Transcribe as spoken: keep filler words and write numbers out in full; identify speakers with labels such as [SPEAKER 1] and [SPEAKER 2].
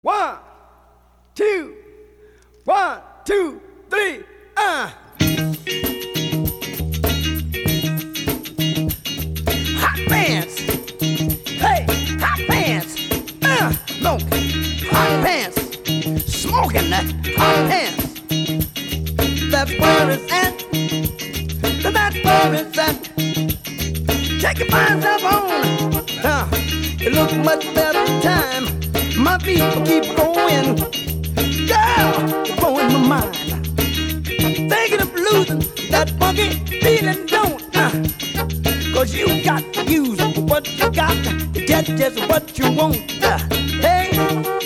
[SPEAKER 1] One, two, one, two, three, uh. Hot pants, hey, hot pants, uh, smoking, hot pants, smoking that hot pants. That's where it's at, that's where it's at. Take your mind up on, uh, it looks much better time. My feet will keep going. Girl, you're blowing my mind. Thinking of losing that funky feeling, don't uh, Cause you got to use what you got to get just what you want uh, Hey